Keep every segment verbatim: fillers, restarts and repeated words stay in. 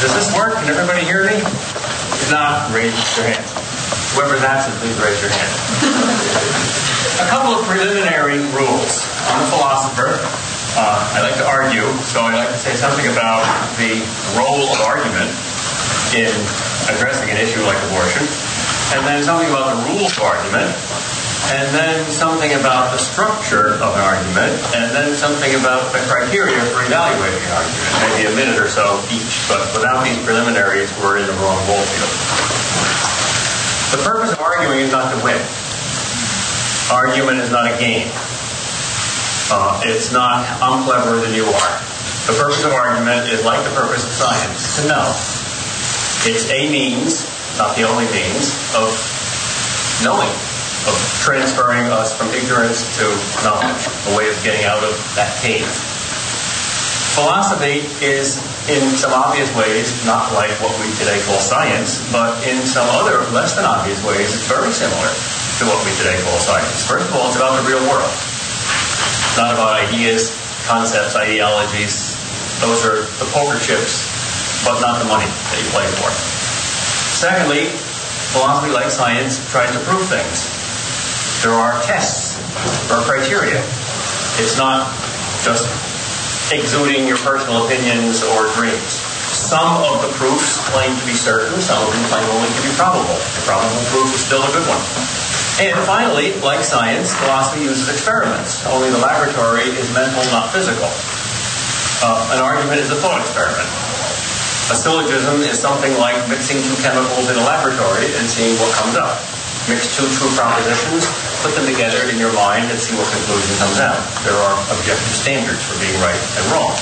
Does this work? Can everybody hear me? If not, raise your hand. Whoever's absent, please raise your hand. A couple of preliminary rules. I'm a philosopher. Uh, I like to argue, so I like to say something about the role of argument in addressing an issue like abortion, and then something about the rules of argument, and then something about the structure of an argument, and then something about the criteria for evaluating an argument. Maybe a minute or so each, but without these preliminaries, we're in the wrong ball field. The purpose of arguing is not to win. Argument is not a game. Uh, it's not, I'm cleverer than you are. The purpose of argument is like the purpose of science, to know. It's a means, not the only means, of knowing, of transferring us from ignorance to knowledge, a way of getting out of that cave. Philosophy is, in some obvious ways, not like what we today call science, but in some other less than obvious ways, it's very similar to what we today call science. First of all, it's about the real world. It's not about ideas, concepts, ideologies. Those are the poker chips, but not the money that you play for. Secondly, philosophy, like science, tries to prove things. There are tests, there are criteria. It's not just exuding your personal opinions or dreams. Some of the proofs claim to be certain, some of them claim only to be probable. The probable proof is still a good one. And finally, like science, philosophy uses experiments. Only the laboratory is mental, not physical. Uh, an argument is a thought experiment. A syllogism is something like mixing two chemicals in a laboratory and seeing what comes up. Mix two true propositions, put them together in your mind and see what conclusion comes out. There are objective standards for being right and wrong.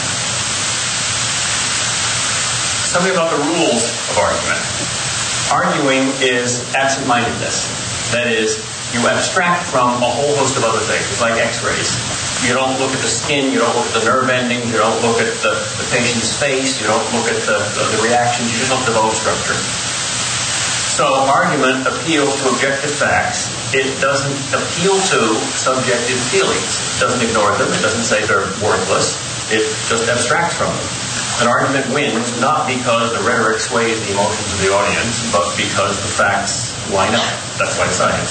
Something about the rules of argument. Arguing is absent-mindedness. That is, you abstract from a whole host of other things, like x-rays. You don't look at the skin, you don't look at the nerve endings, you don't look at the, the patient's face, you don't look at the, the, the reactions, you just look at the bone structure. So argument appeals to objective facts. It doesn't appeal to subjective feelings. It doesn't ignore them. It doesn't say they're worthless. It just abstracts from them. An argument wins not because the rhetoric sways the emotions of the audience, but because the facts line up. That's like science.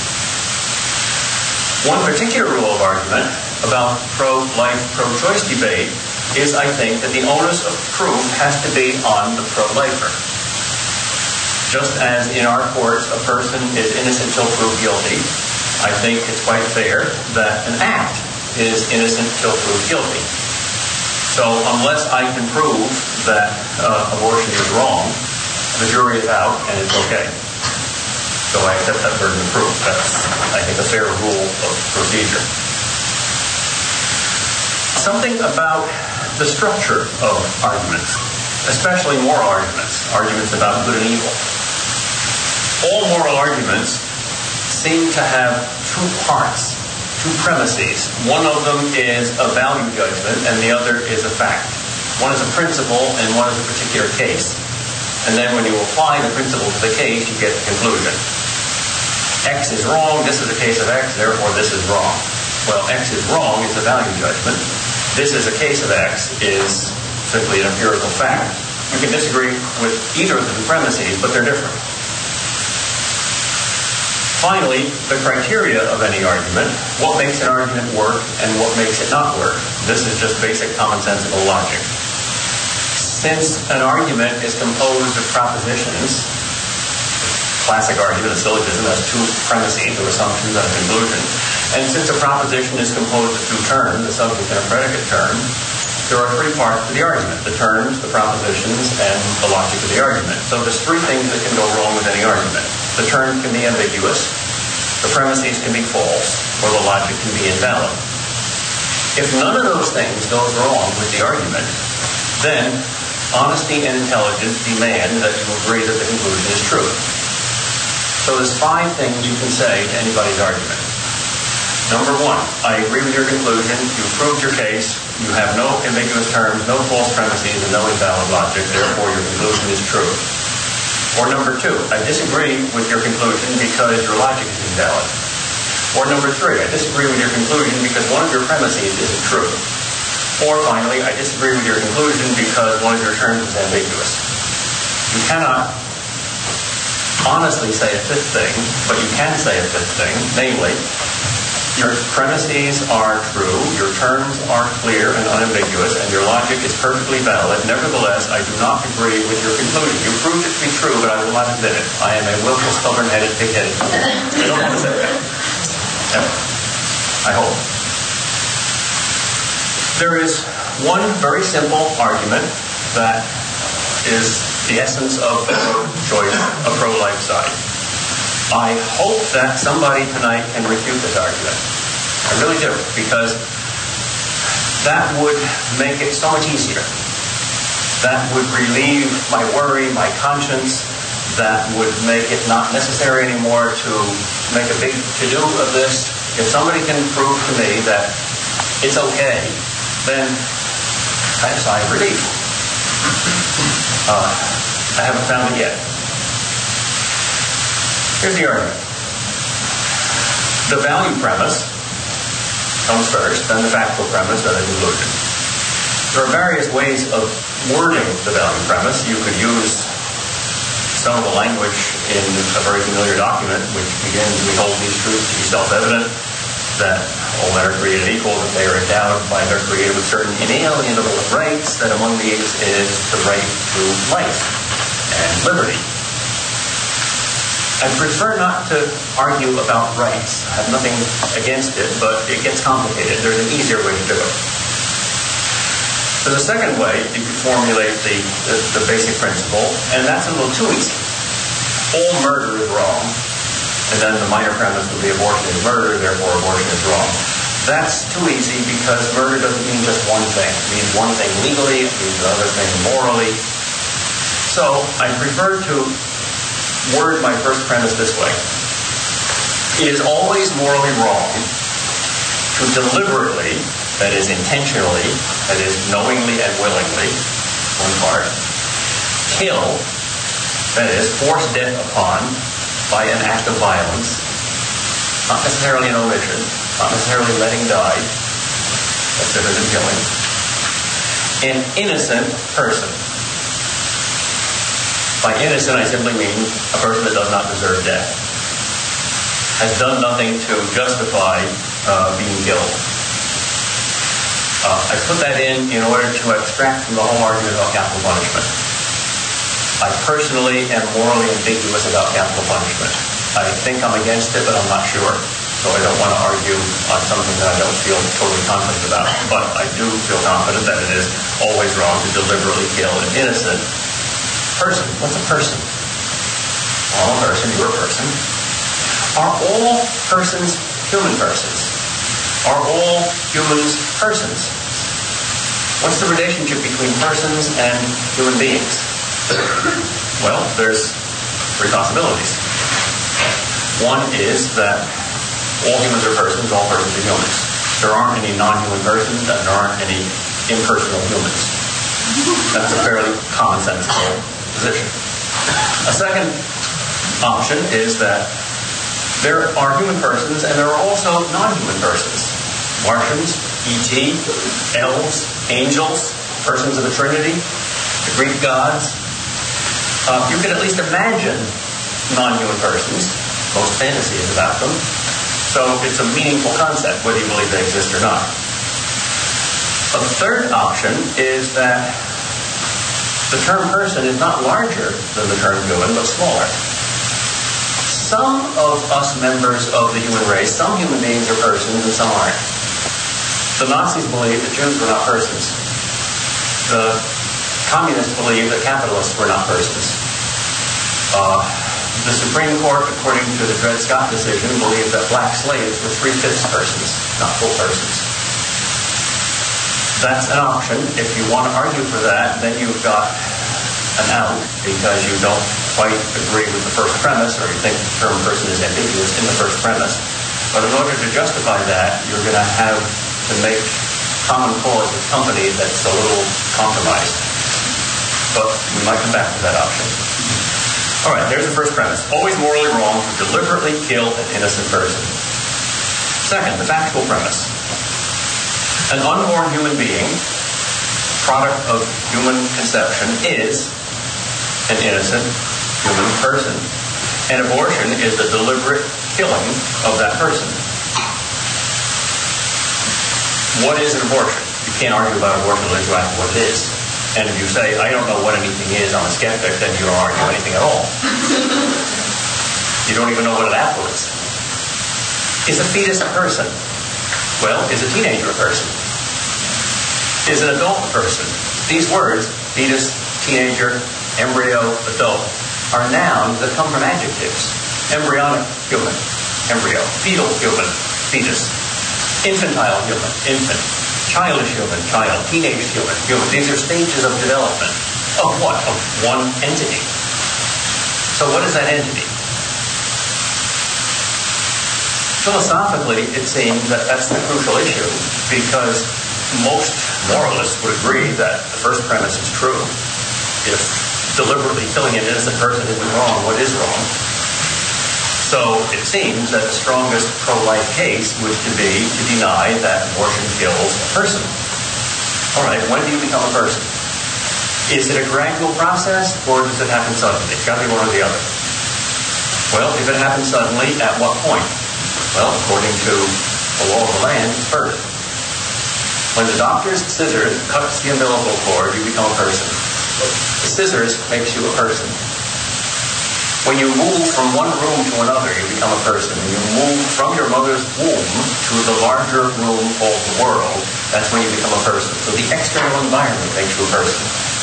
One particular rule of argument about pro-life, pro-choice debate is, I think, that the onus of proof has to be on the pro-lifer. Just as in our courts a person is innocent till proved guilty, I think it's quite fair that an act is innocent till proved guilty. So unless I can prove that uh, abortion is wrong, the jury is out and it's okay. So I accept that burden of proof. That's, I think, a fair rule of procedure. Something about the structure of arguments, especially moral arguments, arguments about good and evil. All moral arguments seem to have two parts, two premises. One of them is a value judgment, and the other is a fact. One is a principle, and one is a particular case. And then when you apply the principle to the case, you get the conclusion. X is wrong, this is a case of X, therefore this is wrong. Well, X is wrong, it's a value judgment. This is a case of X is simply an empirical fact. You can disagree with either of the premises, but they're different. Finally, the criteria of any argument, what makes an argument work and what makes it not work. This is just basic commonsensical logic. Since an argument is composed of propositions, classic argument, a syllogism has two premises, or assumptions and a conclusion, and since a proposition is composed of two terms, a subject and a predicate term, there are three parts to the argument: the terms, the propositions, and the logic of the argument. So there's three things that can go wrong with any argument. The terms can be ambiguous, the premises can be false, or the logic can be invalid. If none of those things goes wrong with the argument, then honesty and intelligence demand that you agree that the conclusion is true. So there's five things you can say to anybody's argument. Number one, I agree with your conclusion, you've proved your case, you have no ambiguous terms, no false premises, and no invalid logic, therefore your conclusion is true. Or number two, I disagree with your conclusion because your logic is invalid. Or number three, I disagree with your conclusion because one of your premises isn't true. Or finally, I disagree with your conclusion because one of your terms is ambiguous. You cannot honestly say a fifth thing, but you can say a fifth thing, namely, your premises are true, your terms are clear and unambiguous, and your logic is perfectly valid. Nevertheless, I do not agree with your conclusion. You proved it to be true, but I will not admit it. I am a willful, stubborn-headed, pig-headed fool. I don't want to say that. Ever. I hope. There is one very simple argument that is the essence of the choice of pro-life side. I hope that somebody tonight can refute this argument. I really do, because that would make it so much easier. That would relieve my worry, my conscience. That would make it not necessary anymore to make a big to-do of this. If somebody can prove to me that it's okay, then I have a sigh of relief. Uh, I haven't found it yet. Here's the argument. The value premise comes first, then the factual premise, then the conclusion. There are various ways of wording the value premise. You could use some of the language in a very familiar document, which begins, we hold these truths to be self-evident, that all men are created equal, that they are endowed by their Creator with certain inalienable rights, that among these is the right to life and liberty. I prefer not to argue about rights. I have nothing against it, but it gets complicated. There's an easier way to do it. There's a second way you could formulate the, the, the basic principle, and that's a little too easy. All murder is wrong, and then the minor premise would be abortion is murder, therefore abortion is wrong. That's too easy because murder doesn't mean just one thing. It means one thing legally, it means another thing morally. So I prefer to word my first premise this way. It is always morally wrong to deliberately, that is intentionally, that is knowingly and willingly, one part, kill, that is force death upon by an act of violence, not necessarily an omission, not necessarily letting die, that's different than killing, an innocent person. By innocent, I simply mean a person that does not deserve death, has done nothing to justify uh, being killed. Uh, I put that in in order to abstract from the whole argument about capital punishment. I personally am morally ambiguous about capital punishment. I think I'm against it, but I'm not sure. So I don't want to argue on something that I don't feel totally confident about. But I do feel confident that it is always wrong to deliberately kill an innocent person. What's a person? Well, a person, you're a person. Are all persons human persons? Are all humans persons? What's the relationship between persons and human beings? Well, there's three possibilities. One is that all humans are persons, all persons are humans. There aren't any non-human persons, and there aren't any impersonal humans. That's a fairly commonsensical position. A second option is that there are human persons and there are also non-human persons. Martians, E T, elves, angels, persons of the Trinity, the Greek gods. Uh, you can at least imagine non-human persons. Most fantasy is about them. So it's a meaningful concept, whether you believe they exist or not. A third option is that the term person is not larger than the term human, but smaller. Some of us members of the human race, some human beings are persons and some aren't. The Nazis believed that Jews were not persons. The communists believed that capitalists were not persons. Uh, the Supreme Court, according to the Dred Scott decision, believed that black slaves were three-fifths persons, not full persons. That's an option. If you want to argue for that, then you've got an out because you don't quite agree with the first premise, or you think the term person is ambiguous in the first premise. But in order to justify that, you're going to have to make common cause with company that's a little compromised. But we might come back to that option. All right, there's the first premise. Always morally wrong to deliberately kill an innocent person. Second, the factual premise. An unborn human being, product of human conception, is an innocent human person. And abortion is the deliberate killing of that person. What is an abortion? You can't argue about abortion unless you ask what it is. And if you say, I don't know what anything is, I'm a skeptic, then you don't argue anything at all. You don't even know what an apple is. Is a fetus a person? Well, is a teenager a person? Is an adult a person? These words, fetus, teenager, embryo, adult, are nouns that come from adjectives. Embryonic, human, embryo. Fetal, human, fetus. Infantile, human, infant. Childish human, child. Teenage human, human. These are stages of development. Of what? Of one entity. So what is that entity? Philosophically, it seems that that's the crucial issue, because most moralists would agree that the first premise is true. If deliberately killing an innocent person isn't wrong, what is wrong? So it seems that the strongest pro-life case would to be to deny that abortion kills a person. All right, when do you become a person? Is it a gradual process, or does it happen suddenly? It's got to be one or the other. Well, if it happens suddenly, at what point? Well, according to the law of the land, birth. When the doctor's scissors cuts the umbilical cord, you become a person. The scissors makes you a person. When you move from one room to another, you become a person. When you move from your mother's womb to the larger room called the world, that's when you become a person. So the external environment makes you a person.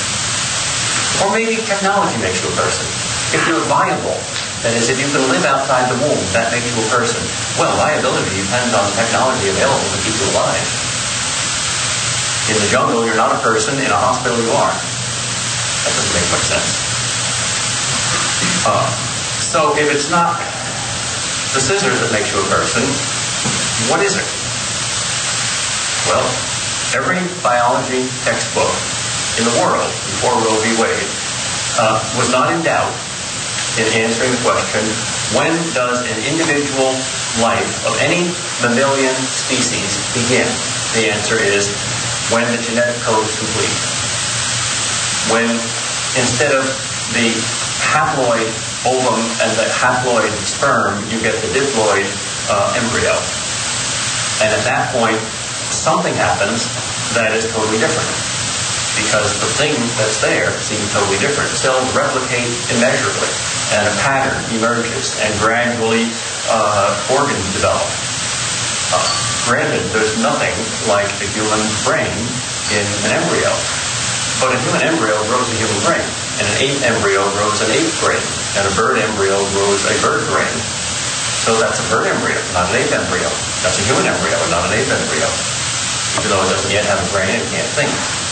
Or maybe technology makes you a person. If you're viable, that is, if you can live outside the womb, that makes you a person. Well, viability depends on technology available to keep you alive. In the jungle, you're not a person. In a hospital, you are. That doesn't make much sense. Uh, so if it's not the scissors that makes you a person, what is it? Well, every biology textbook in the world before Roe v. Wade uh, was not in doubt in answering the question, when does an individual life of any mammalian species begin? The answer is when the genetic code is complete. When instead of the haploid ovum and the haploid sperm, you get the diploid uh, embryo. And at that point, something happens that is totally different, because the thing that's there seems totally different. Cells replicate immeasurably, and a pattern emerges, and gradually uh, organs develop. Uh, granted, there's nothing like a human brain in an embryo, but a human embryo grows a human brain. And an ape embryo grows an ape brain, and a bird embryo grows a bird brain. So that's a bird embryo, not an ape embryo. That's a human embryo, not an ape embryo, even though it doesn't yet have a brain and can't think.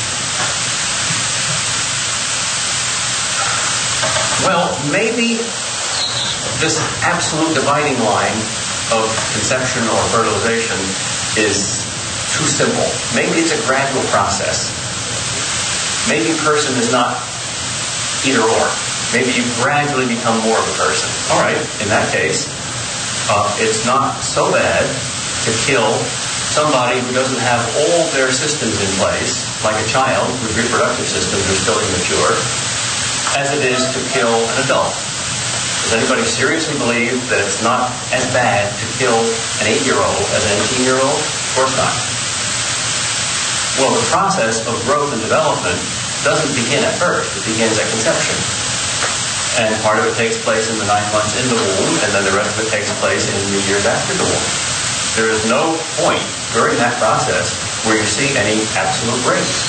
Well, maybe this absolute dividing line of conception or fertilization is too simple. Maybe it's a gradual process. Maybe person is not either or. Maybe you gradually become more of a person. All right, in that case, uh, it's not so bad to kill somebody who doesn't have all their systems in place, like a child whose reproductive systems are still immature, as it is to kill an adult. Does anybody seriously believe that it's not as bad to kill an eight-year-old as an eighteen-year-old? Of course not. Well, the process of growth and development doesn't begin at birth. It begins at conception. And part of it takes place in the nine months in the womb, and then the rest of it takes place in the years after the womb. There is no point during that process where you see any absolute grace.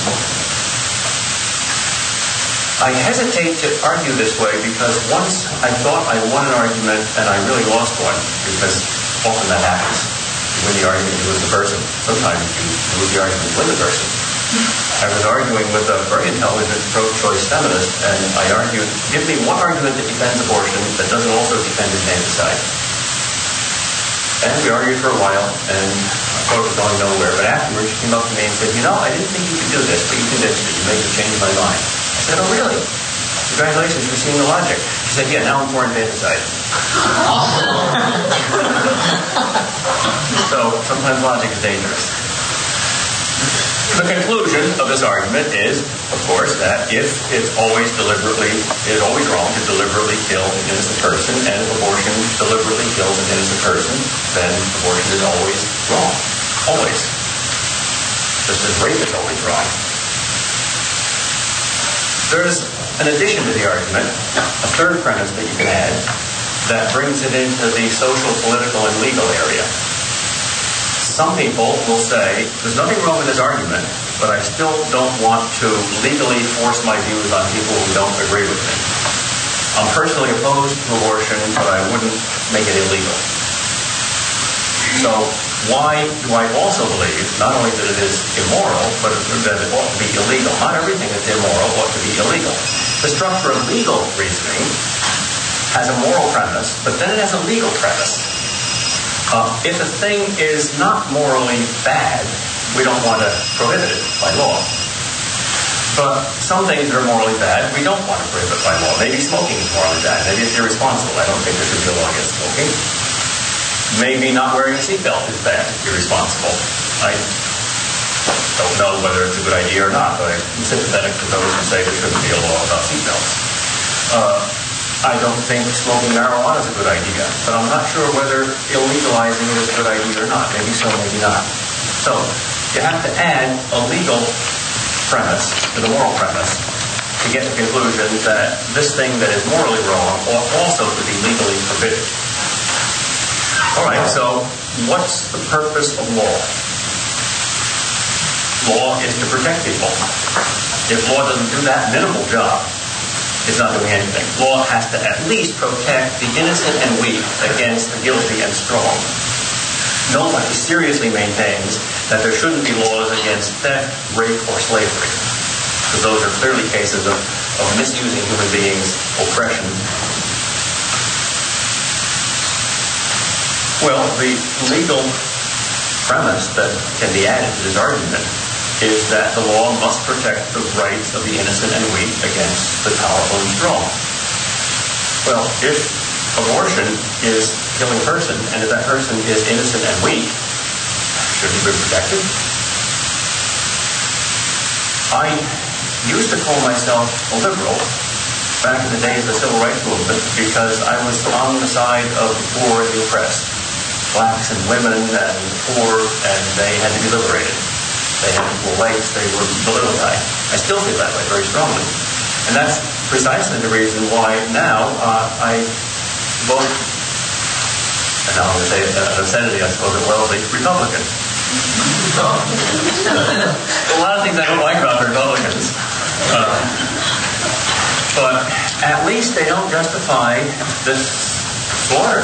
I hesitate to argue this way because once I thought I won an argument and I really lost one, because often that happens. You win the argument, you lose the person. Sometimes you lose the argument, you win the person. I was arguing with a very intelligent pro-choice feminist, and I argued, give me one argument that defends abortion that doesn't also defend infanticide. And we argued for a while, and I thought it was going nowhere. But afterwards, she came up to me and said, you know, I didn't think you could do this, but you convinced me. You made me change my mind. I said, oh, really? Congratulations for seeing the logic. She said, yeah, now I'm for infanticide. So sometimes logic is dangerous. The conclusion of this argument is, of course, that if it's always deliberately, it is always wrong to deliberately kill an innocent person, and if abortion deliberately kills an innocent person, then abortion is always wrong. Always. Just as rape is always wrong. There's an addition to the argument, a third premise that you can add, that brings it into the social, political, and legal area. Some people will say, there's nothing wrong with this argument, but I still don't want to legally force my views on people who don't agree with me. I'm personally opposed to abortion, but I wouldn't make it illegal. So why do I also believe, not only that it is immoral, but that it ought to be illegal? Not everything that's immoral ought to be illegal. The structure of legal reasoning has a moral premise, but then it has a legal premise. Uh, if a thing is not morally bad, we don't want to prohibit it by law. But some things that are morally bad, we don't want to prohibit by law. Maybe smoking is morally bad. Maybe it's irresponsible. I don't think there should be a law against smoking. Maybe not wearing a seatbelt is bad, irresponsible. I don't know whether it's a good idea or not, but I'm sympathetic to those who say there shouldn't be a law about seatbelts. Uh, I don't think smoking marijuana is a good idea, but I'm not sure whether illegalizing it is a good idea or not. Maybe so, maybe not. So you have to add a legal premise to the moral premise to get the conclusion that this thing that is morally wrong ought also to be legally forbidden. All right, so what's the purpose of law? Law is to protect people. If law doesn't do that minimal job, it's not doing anything. Law has to at least protect the innocent and weak against the guilty and strong. Nobody seriously maintains that there shouldn't be laws against theft, rape, or slavery, because those are clearly cases of, of misusing human beings, oppression. Well, the legal premise that can be added to this argument is that the law must protect the rights of the innocent and weak against the powerful and strong. Well, if abortion is killing a person, and if that person is innocent and weak, shouldn't it be protected? I used to call myself a liberal back in the days of the Civil Rights Movement because I was on the side of the poor and the oppressed, blacks and women and the poor, and they had to be liberated. They had equal rights, they were the little guy. I still feel that way very strongly. And that's precisely the reason why now uh, I vote, and now I'm going to say an obscenity, I suppose, well, the Republican. A lot of things I don't like about the Republicans. Uh, but at least they don't justify this slaughter.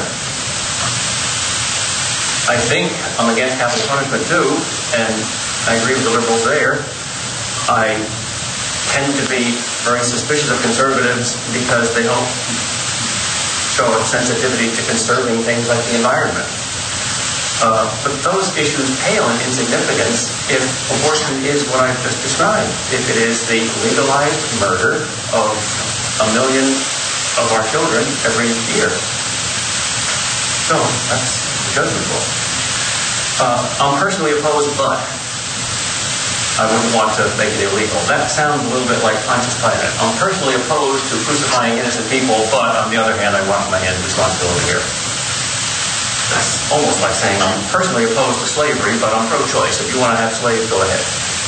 I think I'm against capital punishment too, and I agree with the liberals there. I tend to be very suspicious of conservatives because they don't show a sensitivity to conserving things like the environment. Uh, but those issues pale in insignificance if abortion is what I've just described. If it is the legalized murder of a million of our children every year. So, that's the judgment call. Uh, I'm personally opposed, but I wouldn't want to make it illegal. That sounds a little bit like Pontius Pilate. I'm personally opposed to crucifying innocent people, but on the other hand, I wash my hands of responsibility here. That's almost like saying I'm personally opposed to slavery, but I'm pro-choice. If you want to have slaves, go ahead.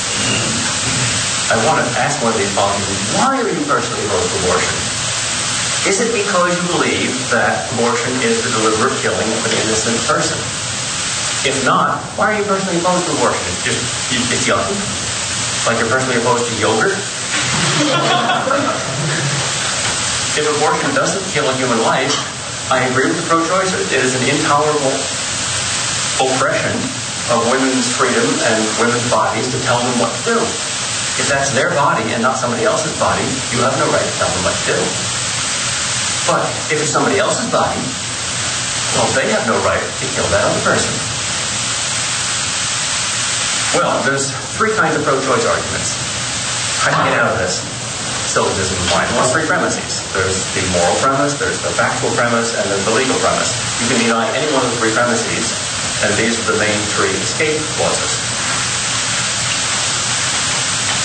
I want to ask one of these politicians, why are you personally opposed to abortion? Is it because you believe that abortion is the deliberate killing of an innocent person? If not, why are you personally opposed to abortion? It's just, it's yucky. Like you're personally opposed to yogurt. If abortion doesn't kill a human life, I agree with the pro-choicers. It is an intolerable oppression of women's freedom and women's bodies to tell them what to do. If that's their body and not somebody else's body, you have no right to tell them what to do. But if it's somebody else's body, well, they have no right to kill that other person. Well, there's three kinds of pro-choice arguments. How do you get out of this syllogism of mine? Well, three premises. There's the moral premise, there's the factual premise, and there's the legal premise. You can deny any one of the three premises, and these are the main three escape clauses.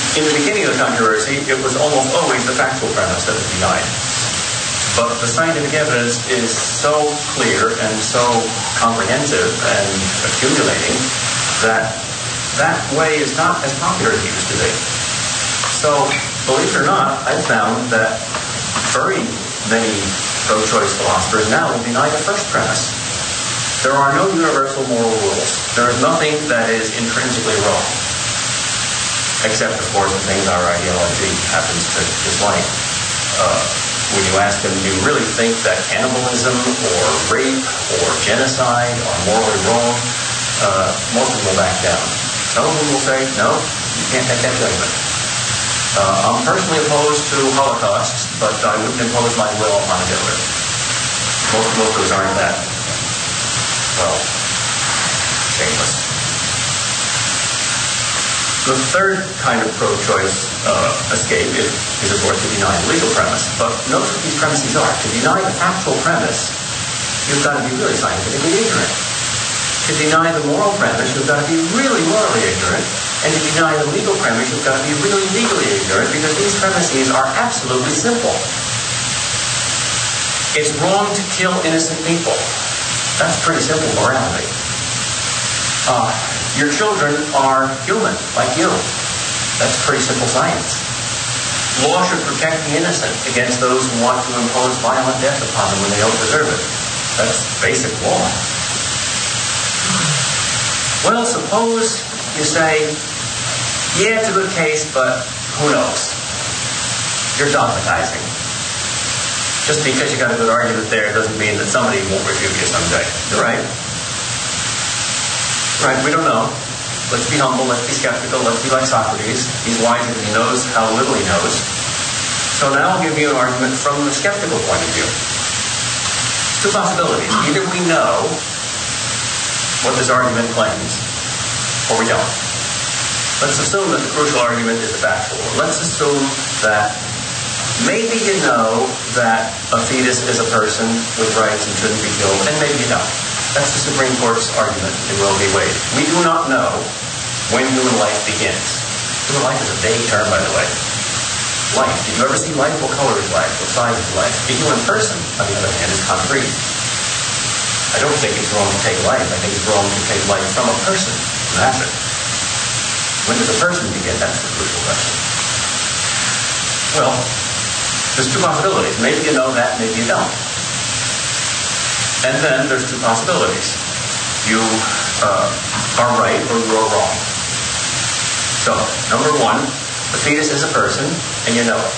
In the beginning of the controversy, it was almost always the factual premise that was denied. But the scientific evidence is so clear and so comprehensive and accumulating that that way is not as popular as it used to be. So, believe it or not, I've found that very many pro-choice philosophers now will deny the first premise. There are no universal moral rules. There is nothing that is intrinsically wrong, except, of course, the things our ideology happens to dislike. Uh, when you ask them, do you really think that cannibalism or rape or genocide are morally wrong, uh, most of them will back down. Some of them will say, no, you can't take that judgment. Uh, I'm personally opposed to holocausts, but I wouldn't impose my will on Hitler. Most, most of those aren't that, well, shameless. The third kind of pro-choice uh, escape is, is, of course, to deny the legal premise. But notice what these premises are. To deny the factual premise, you've got to be really scientifically ignorant. To deny the moral premise, you've got to be really morally ignorant. And to deny the legal premise, you've got to be really legally ignorant, because these premises are absolutely simple. It's wrong to kill innocent people. That's pretty simple morality. Uh, your children are human, like you. That's pretty simple science. Law should protect the innocent against those who want to impose violent death upon them when they don't deserve it. That's basic law. Well, suppose you say, yeah, it's a good case, but who knows? You're dogmatizing. Just because you got a good argument there doesn't mean that somebody won't refute you someday. You're right. Right, we don't know. Let's be humble, let's be skeptical, let's be like Socrates. He's wise because he knows how little he knows. So now I'll give you an argument from the skeptical point of view. Two possibilities. Either we know what this argument claims, or we don't. Let's assume that the crucial argument is the factual. Let's assume that maybe you know that a fetus is a person with rights and shouldn't be killed, and maybe you don't. That's the Supreme Court's argument in Roe v. Wade. We do not know when human life begins. Human life is a vague term, by the way. Life. Did you ever see life? What color is life? What size is life? A human person, on the other hand, is concrete. I don't think it's wrong to take life. I think it's wrong to take life from a person. That's it. When does a person begin? That's the crucial question. Well, there's two possibilities. Maybe you know that, maybe you don't. And then there's two possibilities. You uh, are right or you are wrong. So, number one, the fetus is a person, and you know it.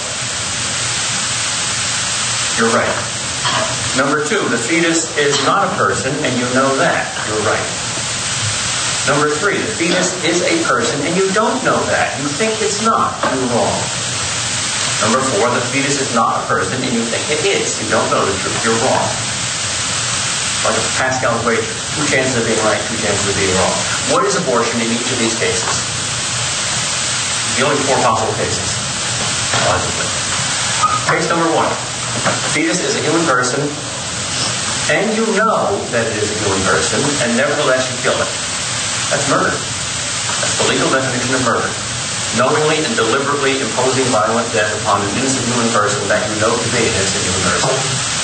You're right. Number two, the fetus is not a person, and you know that. You're right. Number three, the fetus is a person, and you don't know that. You think it's not. You're wrong. Number four, the fetus is not a person, and you think it is. You don't know the truth. You're wrong. Like a Pascal equation. Two chances of being right, two chances of being wrong. What is abortion in each of these cases? The only four possible cases. Logically. Case number one. The fetus is a human person, and you know that it is a human person, and nevertheless you kill it. That's murder. That's the legal definition of murder. Knowingly and deliberately imposing violent death upon an innocent human person that you know to be an innocent human person.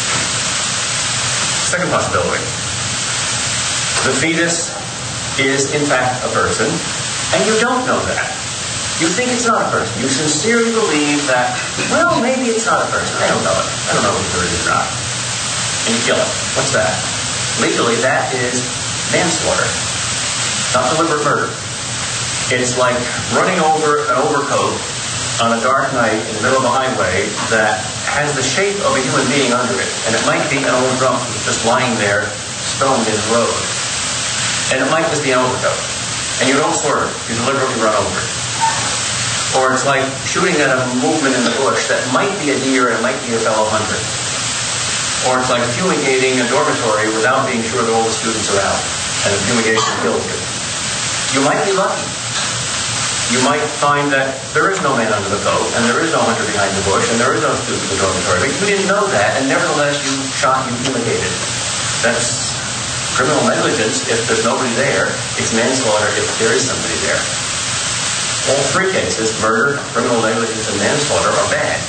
Second possibility. The fetus is, in fact, a person, and you don't know that. You think it's not a person. You sincerely believe that, well, maybe it's not a person. I don't know it. I don't know if it is or not. And you kill it. What's that? Legally, that is manslaughter. Not deliberate murder. It's like running over an overcoat on a dark night in the middle of a highway that has the shape of a human being under it. And it might be an old drunk who's just lying there, stoned in the road. And it might just be an overcoat. And you don't swerve. You deliberately run over it. Or it's like shooting at a movement in the bush that might be a deer and it might be a fellow hunter. Or it's like fumigating a dormitory without being sure that all the students are out. And the fumigation kills you. You might be lucky. You might find that there is no man under the coat, and there is no hunter behind the bush, and there is no student in the dormitory. But you didn't know that, and nevertheless you shot, you fumigated. That's criminal negligence if there's nobody there. It's manslaughter if there is somebody there. All three cases, murder, criminal negligence, and manslaughter, are bad.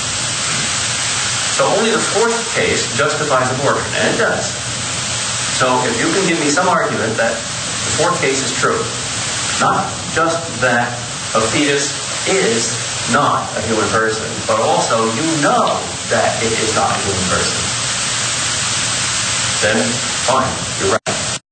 So only the fourth case justifies abortion, and it does. So if you can give me some argument that the fourth case is true, not just that a fetus is not a human person, but also you know that it is not a human person, then fine, you're right.